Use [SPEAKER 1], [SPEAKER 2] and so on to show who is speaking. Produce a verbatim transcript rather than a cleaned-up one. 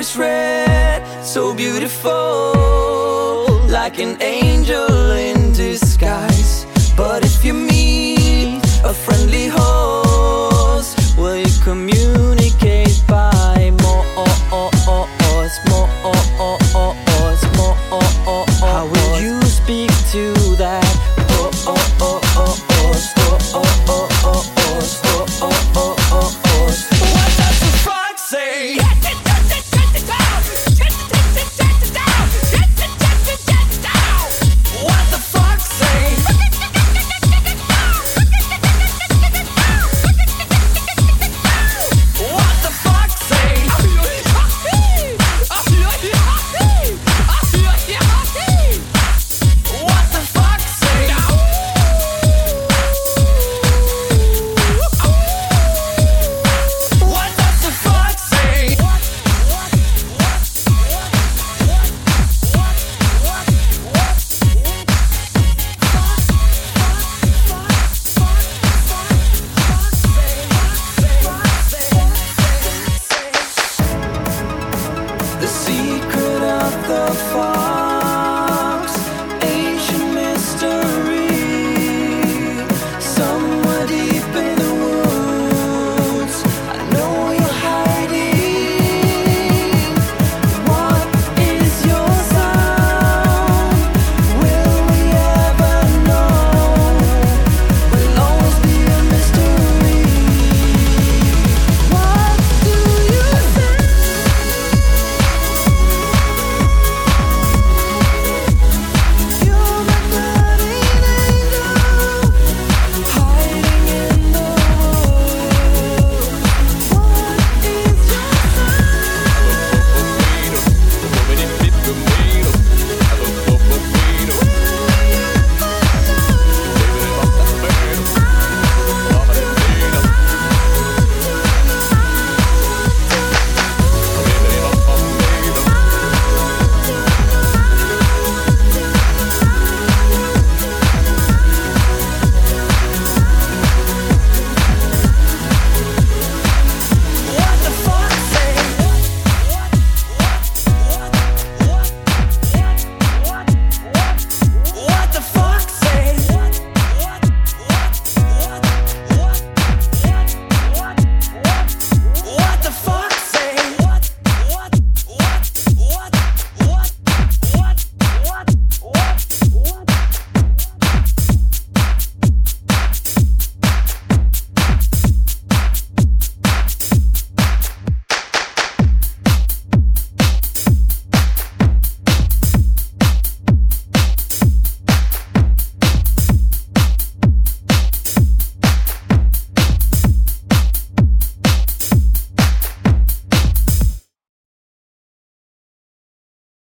[SPEAKER 1] is red, so beautiful, like an angel in disguise. But if you meet a friendly host, will you communicate by more, more, more? How will you speak to that? Oh, oh, oh, oh, oh, oh, oh, oh, oh, oh, oh, oh, oh, oh. What does the frog say? What the fuck say? What the fuck say? What the fuck say? What does the fuck say? The secret of the fall.